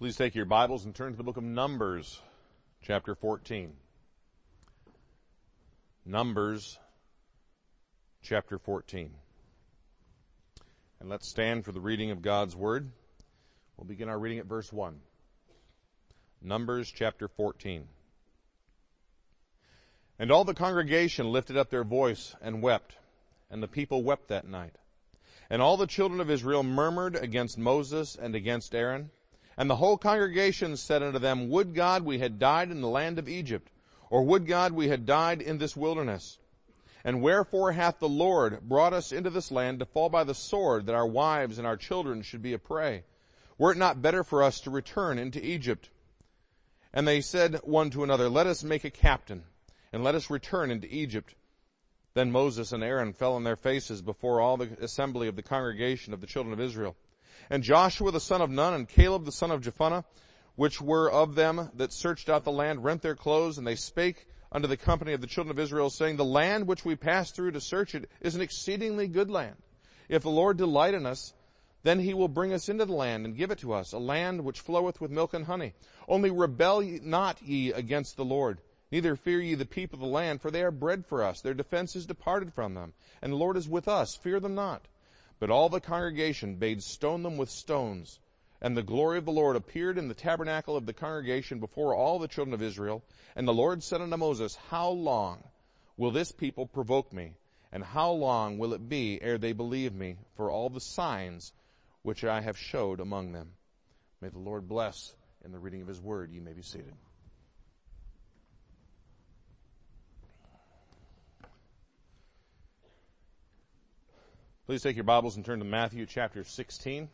Please take your Bibles and turn to the book of Numbers, chapter 14. Numbers, chapter 14. And let's stand for the reading of God's Word. We'll begin our reading at verse 1. Numbers, chapter 14. And all the congregation lifted up their voice and wept, and the people wept that night. And all the children of Israel murmured against Moses and against Aaron. And the whole congregation said unto them, Would God we had died in the land of Egypt, or would God we had died in this wilderness? And wherefore hath the Lord brought us into this land to fall by the sword, that our wives and our children should be a prey? Were it not better for us to return into Egypt? And they said one to another, Let us make a captain, and let us return into Egypt. Then Moses and Aaron fell on their faces before all the assembly of the congregation of the children of Israel. And Joshua the son of Nun and Caleb the son of Jephunneh, which were of them that searched out the land, rent their clothes, and they spake unto the company of the children of Israel, saying, The land which we passed through to search it is an exceedingly good land. If the Lord delight in us, then he will bring us into the land and give it to us, a land which floweth with milk and honey. Only rebel not ye against the Lord, neither fear ye the people of the land, for they are bread for us. Their defense is departed from them, and the Lord is with us. Fear them not. But all the congregation bade stone them with stones. And the glory of the Lord appeared in the tabernacle of the congregation before all the children of Israel. And the Lord said unto Moses, How long will this people provoke me? And how long will it be ere they believe me for all the signs which I have showed among them? May the Lord bless in the reading of his word. You may be seated. Please take your Bibles and turn to Matthew chapter 16.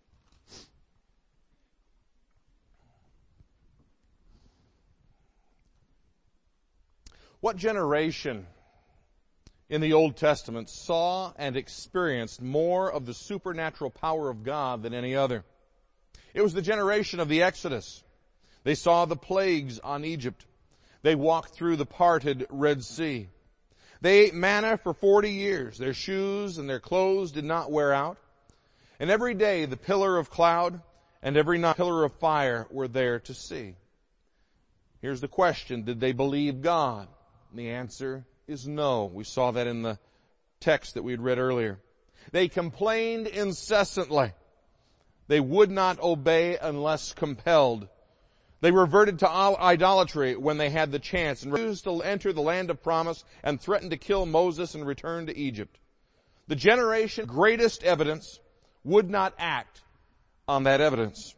What generation in the Old Testament saw and experienced more of the supernatural power of God than any other? It was the generation of the Exodus. They saw the plagues on Egypt. They walked through the parted Red Sea. They ate manna for 40 years. Their shoes and their clothes did not wear out. And every day the pillar of cloud and every night the pillar of fire were there to see. Here's the question, did they believe God? And the answer is no. We saw that in the text that we had read earlier. They complained incessantly. They would not obey unless compelled. They reverted to idolatry when they had the chance and refused to enter the land of promise and threatened to kill Moses and return to Egypt. The generation greatest evidence would not act on that evidence.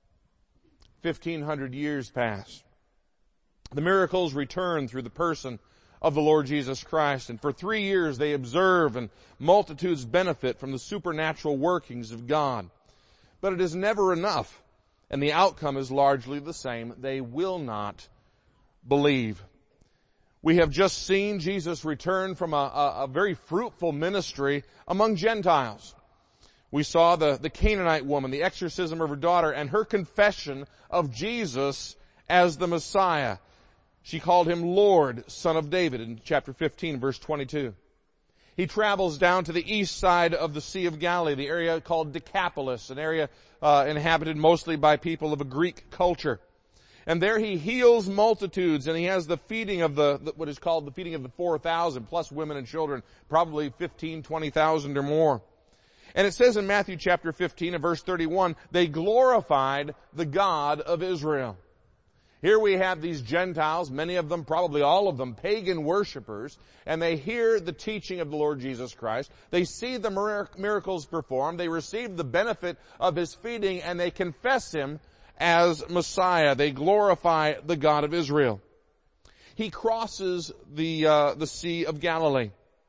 1,500 years pass. The miracles return through the person of the Lord Jesus Christ, and for 3 years they observe and multitudes benefit from the supernatural workings of God. But it is never enough. And the outcome is largely the same. They will not believe. We have just seen Jesus return from a very fruitful ministry among Gentiles. We saw the Canaanite woman, the exorcism of her daughter, and her confession of Jesus as the Messiah. She called him Lord, Son of David, in chapter 15, verse 22. He travels down to the east side of the Sea of Galilee, the area called Decapolis, an area inhabited mostly by people of a Greek culture. And there he heals multitudes, and he has the feeding of what is called the feeding of the 4,000, plus women and children, probably 15, 20,000 or more. And it says in Matthew chapter 15 and verse 31, they glorified the God of Israel. Here we have these Gentiles, many of them, probably all of them, pagan worshipers, and they hear the teaching of the Lord Jesus Christ. They see the miracles performed. They receive the benefit of his feeding, and they confess him as Messiah. They glorify the God of Israel. He crosses the Sea of Galilee.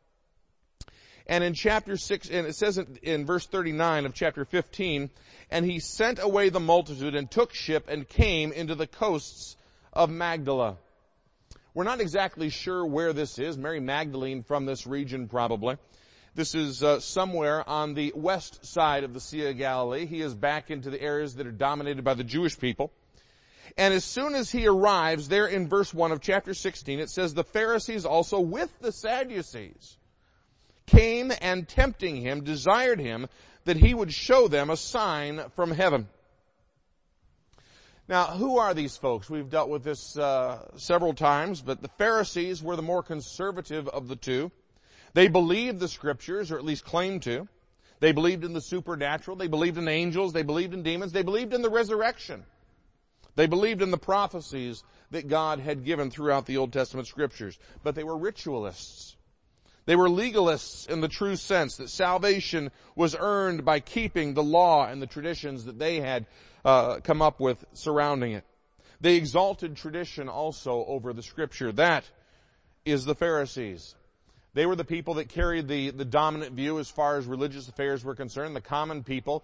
And in chapter 6, and it says in verse 39 of chapter 15, and he sent away the multitude and took ship and came into the coasts of Magdala. We're not exactly sure where this is. Mary Magdalene from this region probably. This is somewhere on the west side of the Sea of Galilee. He is back into the areas that are dominated by the Jewish people. And as soon as he arrives there in verse 1 of chapter 16, it says, the Pharisees also with the Sadducees came and tempting him, desired him that he would show them a sign from heaven. Now, who are these folks? We've dealt with this several times, but the Pharisees were the more conservative of the two. They believed the Scriptures, or at least claimed to. They believed in the supernatural. They believed in angels. They believed in demons. They believed in the resurrection. They believed in the prophecies that God had given throughout the Old Testament Scriptures. But they were ritualists. They were legalists in the true sense that salvation was earned by keeping the law and the traditions that they had come up with surrounding it. They exalted tradition also over the Scripture. That is the Pharisees. They were the people that carried the dominant view as far as religious affairs were concerned. The common people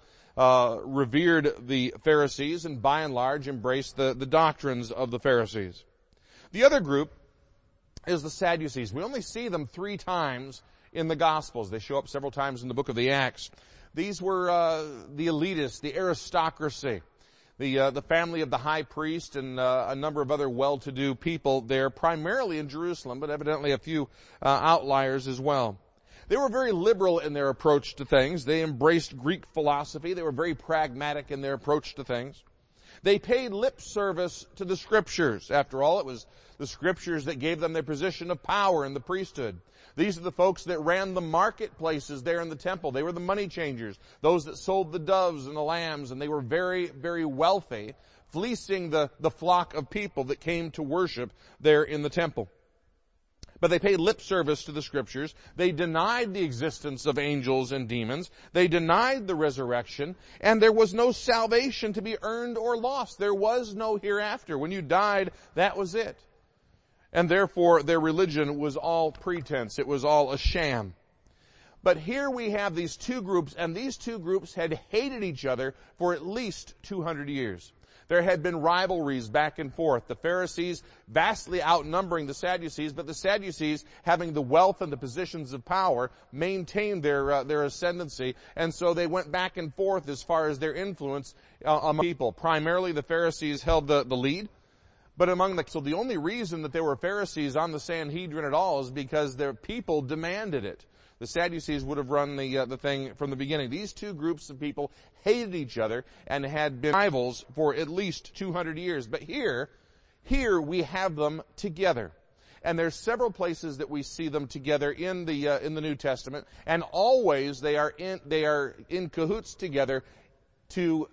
revered the Pharisees and by and large embraced the doctrines of the Pharisees. The other group is the Sadducees. We only see them 3 times in the Gospels. They show up several times in the book of the Acts. These were the elitists, the aristocracy, the family of the high priest and a number of other well-to-do people there, primarily in Jerusalem, but evidently a few outliers as well. They were very liberal in their approach to things. They embraced Greek philosophy. They were very pragmatic in their approach to things. They paid lip service to the Scriptures. After all, it was the Scriptures that gave them their position of power in the priesthood. These are the folks that ran the marketplaces there in the temple. They were the money changers, those that sold the doves and the lambs, and they were very, very wealthy, fleecing the flock of people that came to worship there in the temple. But they paid lip service to the Scriptures. They denied the existence of angels and demons. They denied the resurrection. And there was no salvation to be earned or lost. There was no hereafter. When you died, that was it. And therefore, their religion was all pretense. It was all a sham. But here we have these two groups, and these two groups had hated each other for at least 200 years. There had been rivalries back and forth. The Pharisees vastly outnumbering the Sadducees, but the Sadducees, having the wealth and the positions of power, maintained their ascendancy, and so they went back and forth as far as their influence among people. Primarily, the Pharisees held the lead. But so the only reason that there were Pharisees on the Sanhedrin at all is because their people demanded it. The Sadducees would have run the thing from the beginning. These two groups of people hated each other and had been rivals for at least 200 years. But here we have them together. And there's several places that we see them together in the New Testament, and always they are in cahoots together to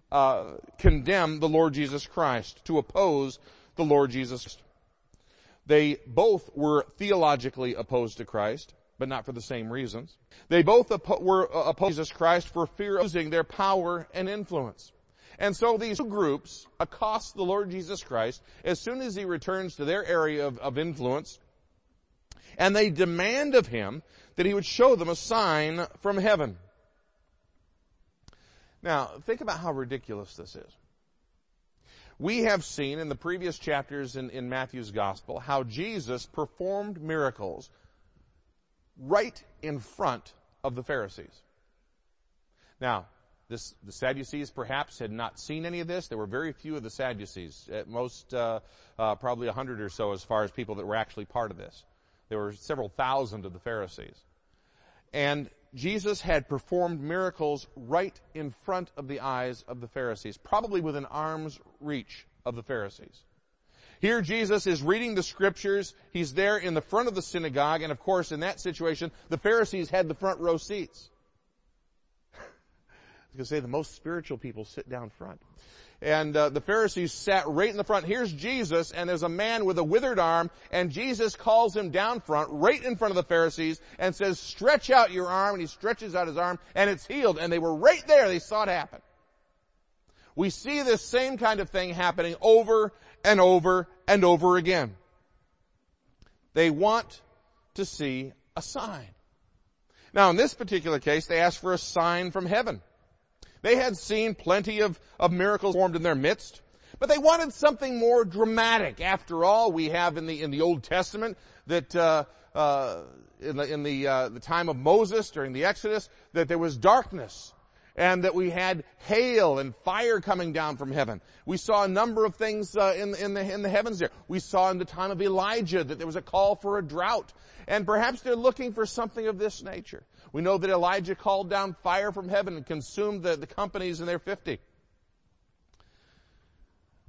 condemn the Lord Jesus Christ, to oppose the Lord Jesus Christ. They both were theologically opposed to Christ, but not for the same reasons. They both were opposed to Jesus Christ for fear of losing their power and influence. And so these two groups accost the Lord Jesus Christ as soon as he returns to their area of influence, and they demand of him that he would show them a sign from heaven. Now, think about how ridiculous this is. We have seen in the previous chapters in Matthew's Gospel how Jesus performed miracles right in front of the Pharisees. Now, the Sadducees perhaps had not seen any of this. There were very few of the Sadducees, at most probably 100 or so as far as people that were actually part of this. There were several thousand of the Pharisees. And Jesus had performed miracles right in front of the eyes of the Pharisees, probably within arm's reach of the Pharisees. Here Jesus is reading the Scriptures. He's there in the front of the synagogue, and of course in that situation, the Pharisees had the front row seats. I was going to say the most spiritual people sit down front. And the Pharisees sat right in the front. Here's Jesus, and there's a man with a withered arm, and Jesus calls him down front, right in front of the Pharisees, and says, "Stretch out your arm," and he stretches out his arm, and it's healed. And they were right there. They saw it happen. We see this same kind of thing happening over and over and over again. They want to see a sign. Now, in this particular case, they asked for a sign from heaven. They had seen plenty of miracles formed in their midst, but they wanted something more dramatic. After all, we have in the Old Testament that in the time of Moses during the Exodus that there was darkness, and that we had hail and fire coming down from heaven. We saw a number of things in the heavens there. We saw in the time of Elijah that there was a call for a drought, and perhaps they're looking for something of this nature. We know that Elijah called down fire from heaven and consumed the companies in their 50.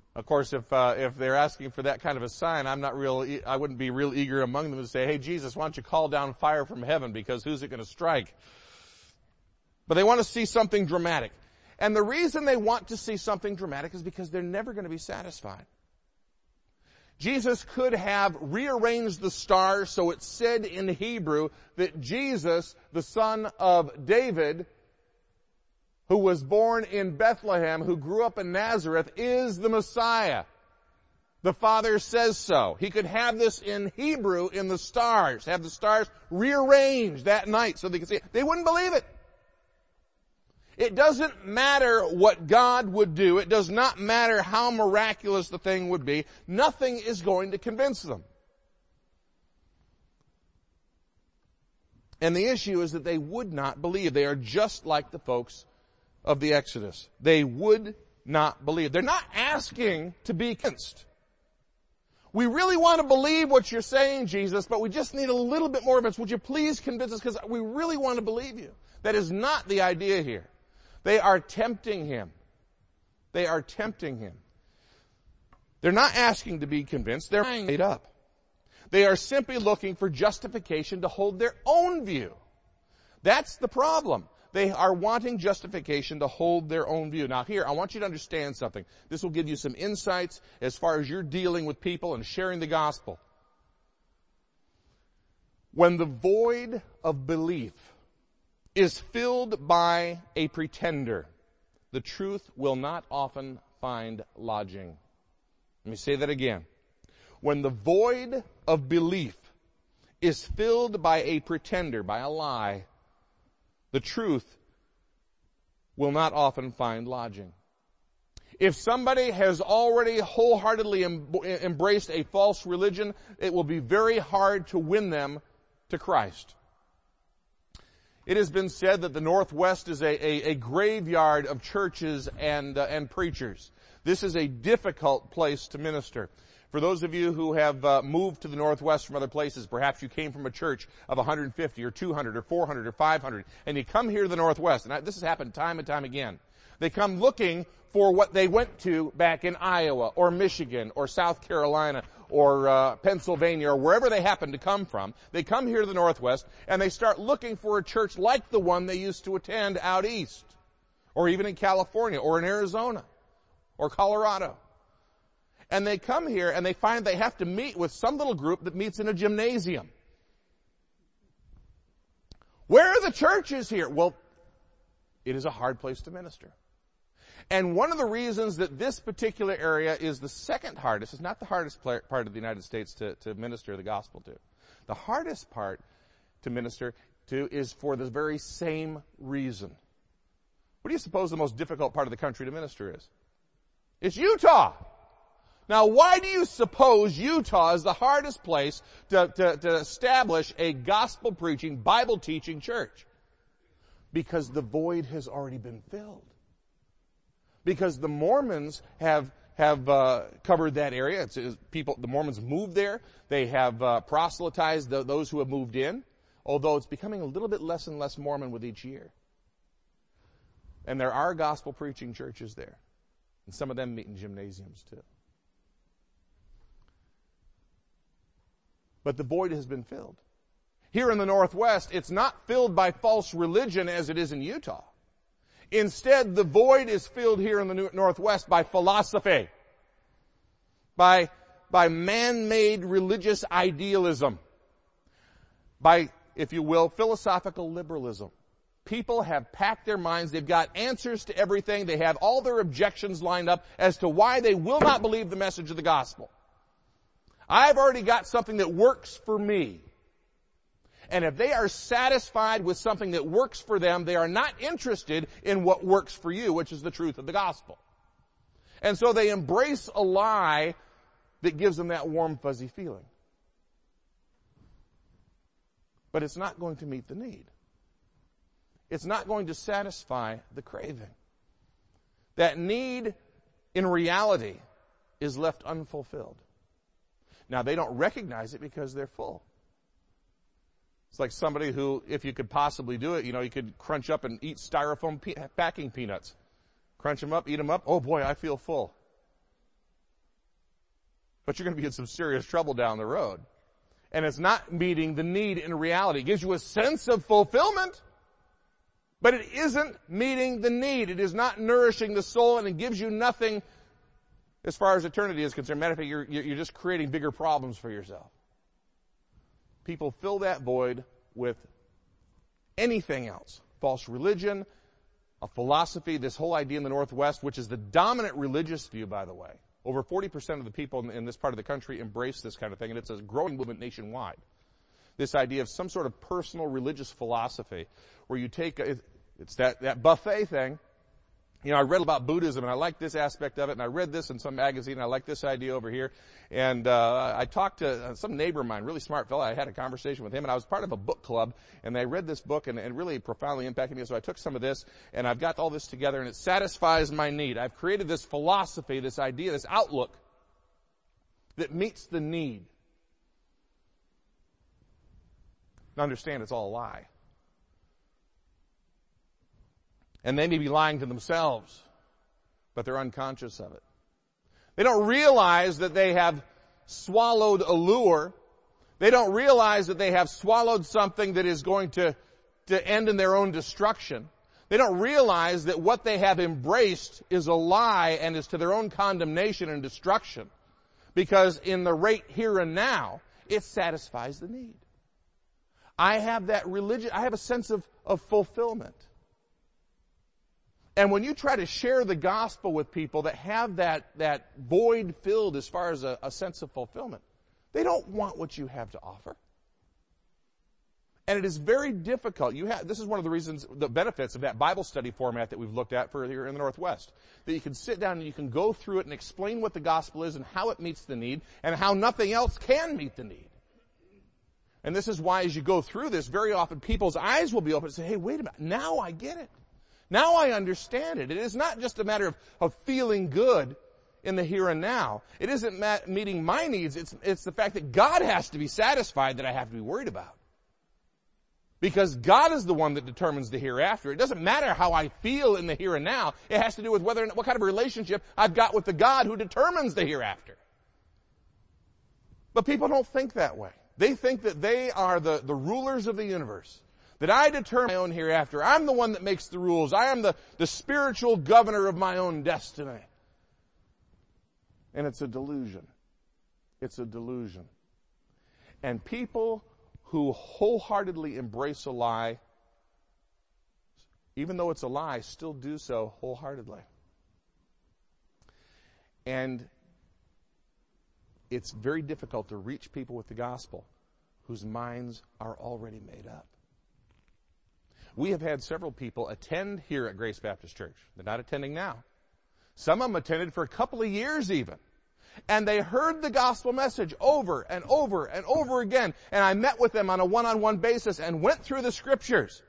Of course, if they're asking for that kind of a sign, I wouldn't be real eager among them to say, hey, Jesus, why don't you call down fire from heaven, because who's it going to strike? But they want to see something dramatic. And the reason they want to see something dramatic is because they're never going to be satisfied. Jesus could have rearranged the stars so it said in Hebrew that Jesus, the son of David, who was born in Bethlehem, who grew up in Nazareth, is the Messiah. The Father says so. He could have this in Hebrew in the stars, have the stars rearranged that night so they could see it. They wouldn't believe it. It doesn't matter what God would do. It does not matter how miraculous the thing would be. Nothing is going to convince them. And the issue is that they would not believe. They are just like the folks of the Exodus. They would not believe. They're not asking to be convinced. We really want to believe what you're saying, Jesus, but we just need a little bit more evidence. Would you please convince us, because we really want to believe you. That is not the idea here. They are tempting him. They are tempting him. They're not asking to be convinced. They're made up. They are simply looking for justification to hold their own view. That's the problem. They are wanting justification to hold their own view. Now here, I want you to understand something. This will give you some insights as far as you're dealing with people and sharing the gospel. When the void of belief is filled by a pretender, the truth will not often find lodging. Let me say that again. When the void of belief is filled by a pretender, by a lie, the truth will not often find lodging. If somebody has already wholeheartedly embraced a false religion, it will be very hard to win them to Christ. It has been said that the Northwest is a graveyard of churches and preachers. This is a difficult place to minister. For those of you who have moved to the Northwest from other places, perhaps you came from a church of 150 or 200 or 400 or 500, and you come here to the Northwest, and this has happened time and time again. They come looking for what they went to back in Iowa or Michigan or South Carolina or Pennsylvania or wherever they happen to come from. They come here to the Northwest and they start looking for a church like the one they used to attend out east, or even in California or in Arizona or Colorado. And they come here and they find they have to meet with some little group that meets in a gymnasium. Where are the churches here? Well, it is a hard place to minister. And one of the reasons that this particular area is the second hardest, is not the hardest part of the United States to minister the gospel to. The hardest part to minister to is for the very same reason. What do you suppose the most difficult part of the country to minister is? It's Utah. Now, why do you suppose Utah is the hardest place to establish a gospel-preaching, Bible-teaching church? Because the void has already been filled. Because the Mormons have covered that area. The Mormons moved there. They have proselytized those who have moved in, although it's becoming a little bit less and less Mormon with each year. And there are gospel-preaching churches there. And some of them meet in gymnasiums too. But the void has been filled. Here in the Northwest, it's not filled by false religion as it is in Utah. Instead, the void is filled here in the Northwest by philosophy, by man-made religious idealism, by, if you will, philosophical liberalism. People have packed their minds. They've got answers to everything. They have all their objections lined up as to why they will not believe the message of the gospel. I've already got something that works for me. And if they are satisfied with something that works for them, they are not interested in what works for you, which is the truth of the gospel. And so they embrace a lie that gives them that warm, fuzzy feeling. But it's not going to meet the need. It's not going to satisfy the craving. That need, in reality, is left unfulfilled. Now, they don't recognize it because they're full. It's like somebody who, if you could possibly do it, you could crunch up and eat styrofoam packing peanuts. Crunch them up, eat them up. Oh boy, I feel full. but you're going to be in some serious trouble down the road. And it's not meeting the need in reality. It gives you a sense of fulfillment, but it isn't meeting the need. It is not nourishing the soul, and it gives you nothing as far as eternity is concerned. Matter of fact, you're just creating bigger problems for yourself. People fill that void with anything else. False religion, a philosophy, this whole idea in the Northwest, which is the dominant religious view, by the way. Over 40% of the people in this part of the country embrace this kind of thing, and it's a growing movement nationwide. This idea of some sort of personal religious philosophy where you take, it's that buffet thing. You know, I read about Buddhism, and I like this aspect of it, and I read this in some magazine, and I like this idea over here. And I talked to some neighbor of mine, really smart fellow. I had a conversation with him, and I was part of a book club, and I read this book, and it really profoundly impacted me. So I took some of this, and I've got all this together, and it satisfies my need. I've created this philosophy, this idea, this outlook that meets the need. Now understand, it's all a lie. And they may be lying to themselves, but they're unconscious of it. They don't realize that they have swallowed a lure. They don't realize that they have swallowed something that is going to end in their own destruction. They don't realize that what they have embraced is a lie and is to their own condemnation and destruction. Because in the right here and now, it satisfies the need. I have that religion, I have a sense of fulfillment. And when you try to share the gospel with people that have that void filled as far as a sense of fulfillment, they don't want what you have to offer. And it is very difficult. This is one of the reasons, the benefits of that Bible study format that we've looked at for here in the Northwest. That you can sit down and you can go through it and explain what the gospel is and how it meets the need and how nothing else can meet the need. And this is why as you go through this, very often people's eyes will be open and say, hey, wait a minute, now I get it. Now I understand it. It is not just a matter of feeling good in the here and now. It isn't meeting my needs. It's the fact that God has to be satisfied that I have to be worried about. Because God is the one that determines the hereafter. It doesn't matter how I feel in the here and now. It has to do with what kind of a relationship I've got with the God who determines the hereafter. But people don't think that way. They think that they are the rulers of the universe. That I determine my own hereafter. I'm the one that makes the rules. I am the spiritual governor of my own destiny. And it's a delusion. It's a delusion. And people who wholeheartedly embrace a lie, even though it's a lie, still do so wholeheartedly. And it's very difficult to reach people with the gospel whose minds are already made up. We have had several people attend here at Grace Baptist Church. They're not attending now. Some of them attended for a couple of years even. And they heard the gospel message over and over and over again. And I met with them on a one-on-one basis and went through the scriptures.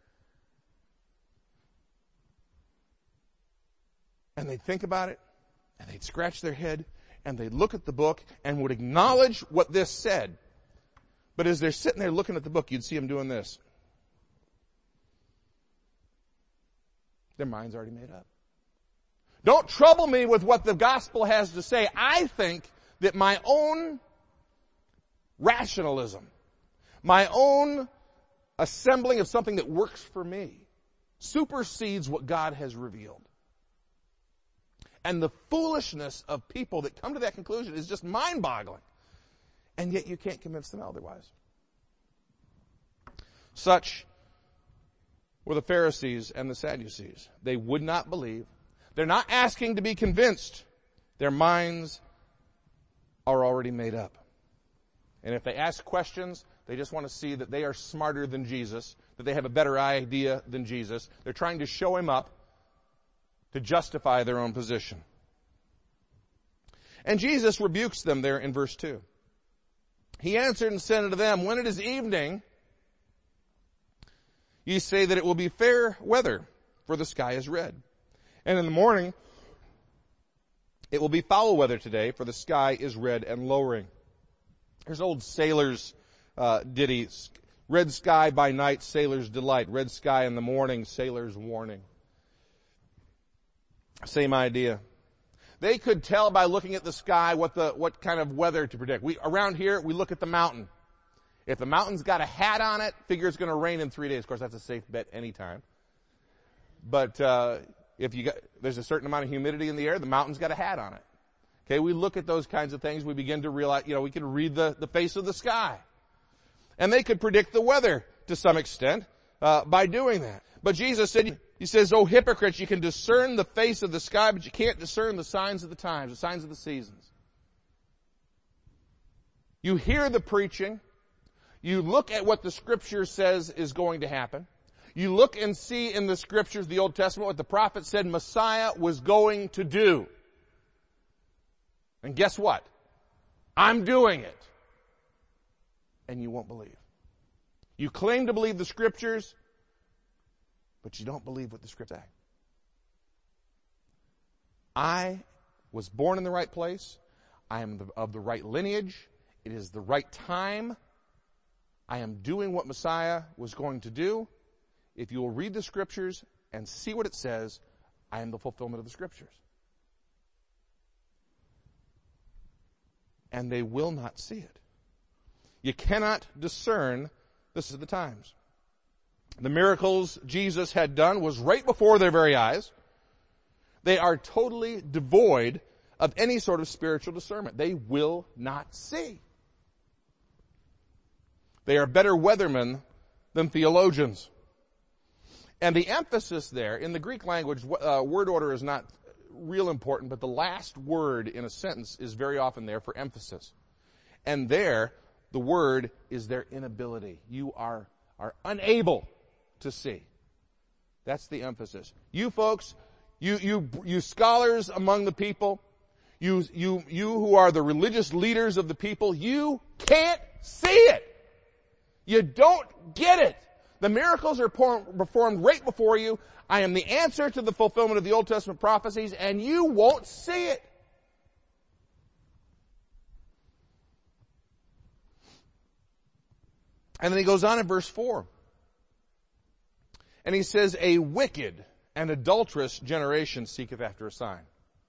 And they'd think about it, and they'd scratch their head, and they'd look at the book and would acknowledge what this said. But as they're sitting there looking at the book, you'd see them doing this. Their mind's already made up. Don't trouble me with what the gospel has to say. I think that my own rationalism, my own assembling of something that works for me, supersedes what God has revealed. And the foolishness of people that come to that conclusion is just mind-boggling. And yet you can't convince them otherwise. Such were the Pharisees and the Sadducees. They would not believe. They're not asking to be convinced. Their minds are already made up. And if they ask questions, they just want to see that they are smarter than Jesus, that they have a better idea than Jesus. They're trying to show him up to justify their own position. And Jesus rebukes them there in verse 2. He answered and said unto them, when it is evening, ye say that it will be fair weather, for the sky is red. And in the morning, it will be foul weather today, for the sky is red and lowering. There's old sailors' ditty. Red sky by night, sailors' delight. Red sky in the morning, sailors' warning. Same idea. They could tell by looking at the sky what kind of weather to predict. Around here, we look at the mountain. If the mountain's got a hat on it, figure it's going to rain in 3 days. Of course, that's a safe bet anytime. But there's a certain amount of humidity in the air, the mountain's got a hat on it. Okay, we look at those kinds of things. We begin to realize, we can read the face of the sky. And they could predict the weather to some extent by doing that. But Jesus said, He says, "O hypocrites, you can discern the face of the sky, but you can't discern the signs of the times, the signs of the seasons." You hear the preaching. You look at what the Scripture says is going to happen. You look and see in the Scriptures, the Old Testament, what the prophet said Messiah was going to do. And guess what? I'm doing it. And you won't believe. You claim to believe the Scriptures, but you don't believe what the Scriptures say. I was born in the right place. I am of the right lineage. It is the right time. I am doing what Messiah was going to do. If you will read the Scriptures and see what it says, I am the fulfillment of the Scriptures. And they will not see it. You cannot discern this is the times. The miracles Jesus had done was right before their very eyes. They are totally devoid of any sort of spiritual discernment. They will not see. They are better weathermen than theologians. And the emphasis there, in the Greek language, word order is not real important, but the last word in a sentence is very often there for emphasis. And there, the word is their inability. You are unable to see. That's the emphasis. You folks, you scholars among the people, you who are the religious leaders of the people, you can't see it. You don't get it. The miracles are performed right before you. I am the answer to the fulfillment of the Old Testament prophecies, and you won't see it. And then he goes on in verse 4. And he says, "A wicked and adulterous generation seeketh after a sign."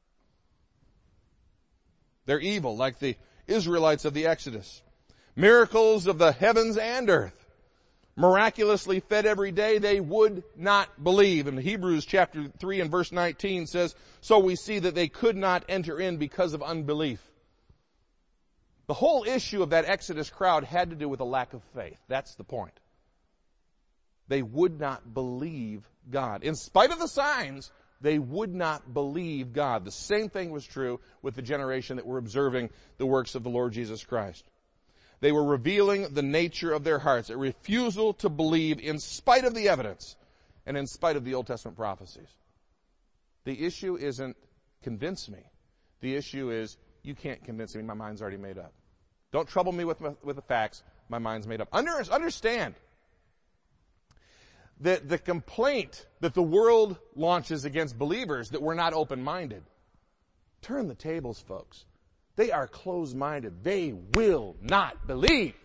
They're evil, like the Israelites of the Exodus. Miracles of the heavens and earth. Miraculously fed every day, they would not believe. And Hebrews chapter 3 and verse 19 says, "So we see that they could not enter in because of unbelief." The whole issue of that Exodus crowd had to do with a lack of faith. That's the point. They would not believe God. In spite of the signs, they would not believe God. The same thing was true with the generation that were observing the works of the Lord Jesus Christ. They were revealing the nature of their hearts, a refusal to believe in spite of the evidence and in spite of the Old Testament prophecies. The issue isn't convince me. The issue is you can't convince me. My mind's already made up. Don't trouble me with the facts. My mind's made up. Understand that the complaint that the world launches against believers that we're not open-minded. Turn the tables, folks. They are closed-minded. They will not believe.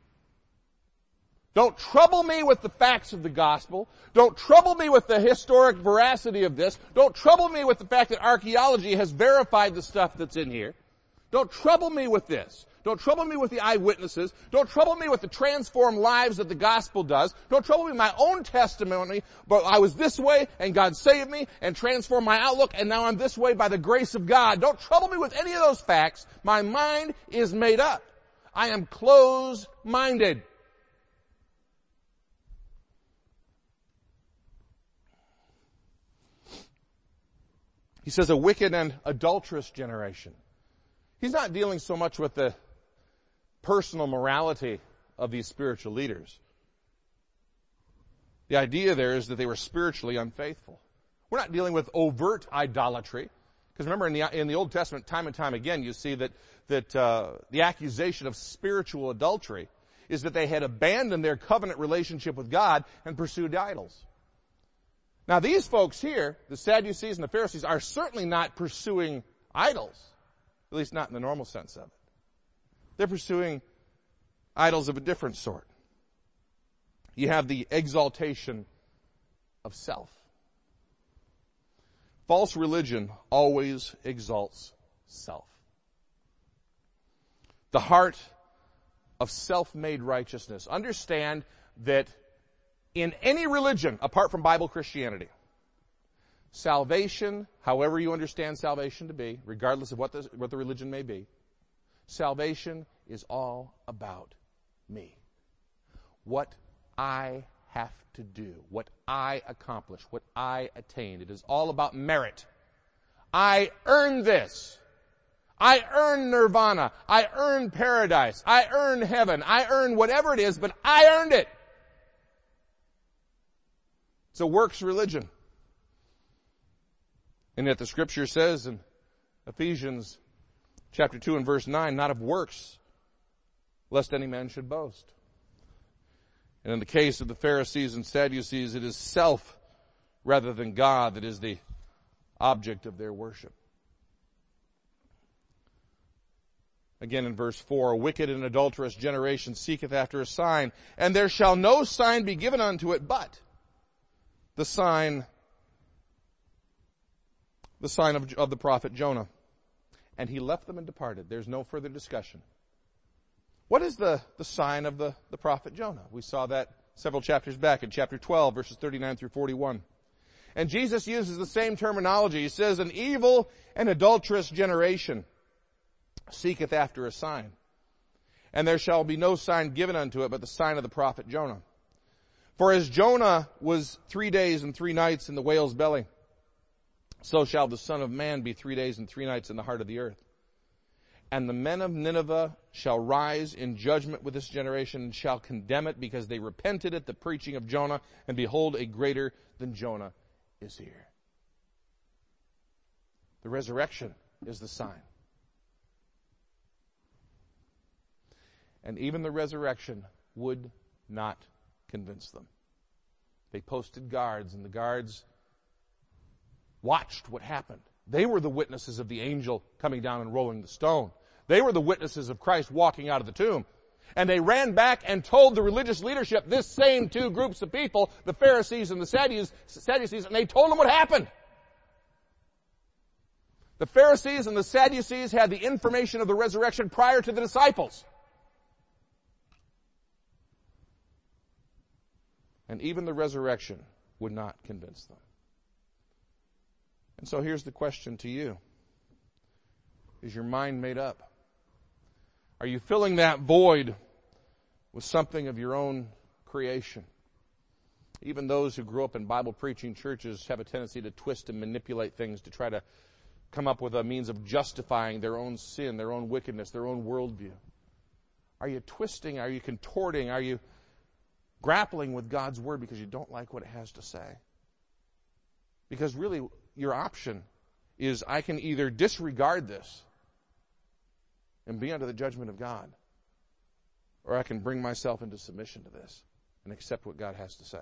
Don't trouble me with the facts of the gospel. Don't trouble me with the historic veracity of this. Don't trouble me with the fact that archaeology has verified the stuff that's in here. Don't trouble me with this. Don't trouble me with the eyewitnesses. Don't trouble me with the transformed lives that the gospel does. Don't trouble me with my own testimony, but I was this way and God saved me and transformed my outlook and now I'm this way by the grace of God. Don't trouble me with any of those facts. My mind is made up. I am closed-minded. He says a wicked and adulterous generation. He's not dealing so much with the personal morality of these spiritual leaders. The idea there is that they were spiritually unfaithful. We're not dealing with overt idolatry. Because remember, in the Old Testament, time and time again, you see that the accusation of spiritual adultery is that they had abandoned their covenant relationship with God and pursued idols. Now these folks here, the Sadducees and the Pharisees, are certainly not pursuing idols. At least not in the normal sense of it. They're pursuing idols of a different sort. You have the exaltation of self. False religion always exalts self. The heart of self-made righteousness. Understand that in any religion, apart from Bible Christianity, salvation, however you understand salvation to be, regardless of what the religion may be, salvation is all about me. What I have to do, what I accomplish, what I attain. It is all about merit. I earn this. I earn nirvana. I earn paradise. I earn heaven. I earn whatever it is, but I earned it. It's a works religion. And yet the scripture says in Ephesians chapter 2 and verse 9, not of works, lest any man should boast. And in the case of the Pharisees and Sadducees, it is self rather than God that is the object of their worship. Again in verse 4, a wicked and adulterous generation seeketh after a sign, and there shall no sign be given unto it but the sign of the prophet Jonah. And he left them and departed. There's no further discussion. What is the sign of the prophet Jonah? We saw that several chapters back in chapter 12, verses 39 through 41. And Jesus uses the same terminology. He says, an evil and adulterous generation seeketh after a sign. And there shall be no sign given unto it but the sign of the prophet Jonah. For as Jonah was 3 days and 3 nights in the whale's belly, so shall the Son of Man be 3 days and 3 nights in the heart of the earth. And the men of Nineveh shall rise in judgment with this generation and shall condemn it because they repented at the preaching of Jonah, and behold, a greater than Jonah is here. The resurrection is the sign. And even the resurrection would not convince them. They posted guards, and the guards watched what happened. They were the witnesses of the angel coming down and rolling the stone. They were the witnesses of Christ walking out of the tomb. And they ran back and told the religious leadership, this same two groups of people, the Pharisees and the Sadducees, and they told them what happened. The Pharisees and the Sadducees had the information of the resurrection prior to the disciples. And even the resurrection would not convince them. And so here's the question to you. Is your mind made up? Are you filling that void with something of your own creation? Even those who grew up in Bible preaching churches have a tendency to twist and manipulate things to try to come up with a means of justifying their own sin, their own wickedness, their own worldview. Are you twisting? Are you contorting? Are you grappling with God's Word because you don't like what it has to say? Because really, your option is I can either disregard this and be under the judgment of God, or I can bring myself into submission to this and accept what God has to say.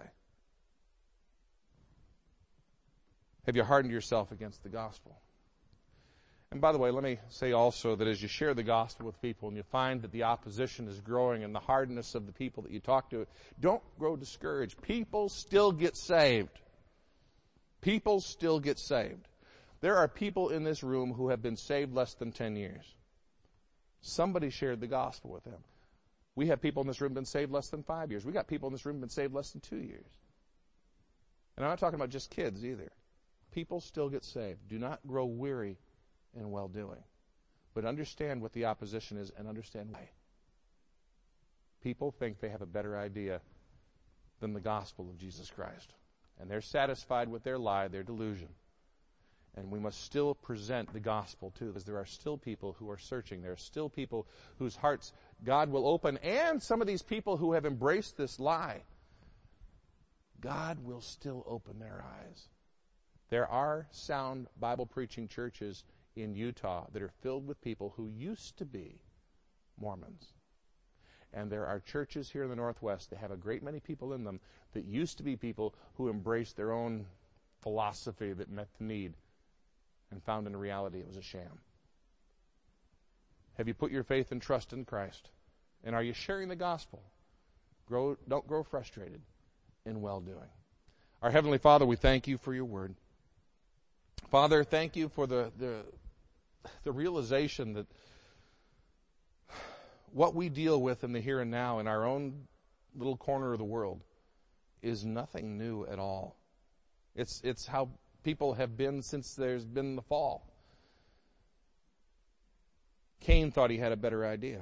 Have you hardened yourself against the gospel? And by the way, let me say also that as you share the gospel with people and you find that the opposition is growing and the hardness of the people that you talk to, don't grow discouraged. People still get saved. People still get saved. There are people in this room who have been saved less than 10 years. Somebody shared the gospel with them. We have people in this room been saved less than 5 years. We got people in this room been saved less than 2 years. And I'm not talking about just kids either. People still get saved. Do not grow weary in well-doing. But understand what the opposition is and understand why. People think they have a better idea than the gospel of Jesus Christ. And they're satisfied with their lie, their delusion. And we must still present the gospel too, because there are still people who are searching. There are still people whose hearts God will open. And some of these people who have embraced this lie, God will still open their eyes. There are sound Bible preaching churches in Utah that are filled with people who used to be Mormons. And there are churches here in the Northwest that have a great many people in them that used to be people who embraced their own philosophy that met the need and found in reality it was a sham. Have you put your faith and trust in Christ? And are you sharing the gospel? Don't grow frustrated in well-doing. Our Heavenly Father, we thank you for your word. Father, thank you for the realization that what we deal with in the here and now in our own little corner of the world is nothing new at all. It's how people have been since there's been the fall. Cain thought he had a better idea.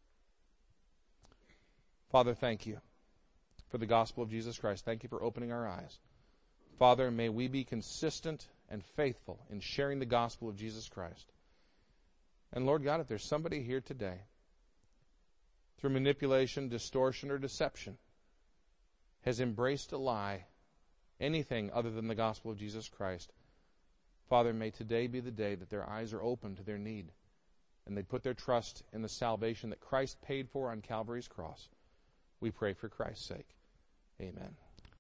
Father, thank you for the gospel of Jesus Christ. Thank you for opening our eyes. Father, may we be consistent and faithful in sharing the gospel of Jesus Christ. And Lord God, if there's somebody here today, through manipulation, distortion, or deception, has embraced a lie, anything other than the gospel of Jesus Christ, Father, may today be the day that their eyes are open to their need and they put their trust in the salvation that Christ paid for on Calvary's cross. We pray for Christ's sake. Amen.